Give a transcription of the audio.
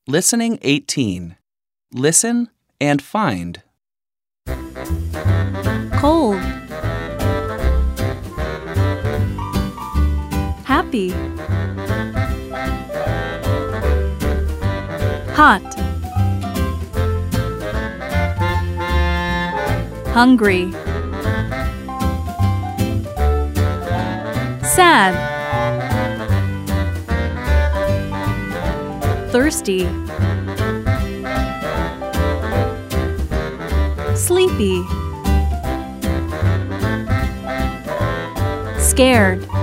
Listening 18. Listen and find. Cold. Happy. Hot. Hungry. Sad. Thirsty. Sleepy. Scared.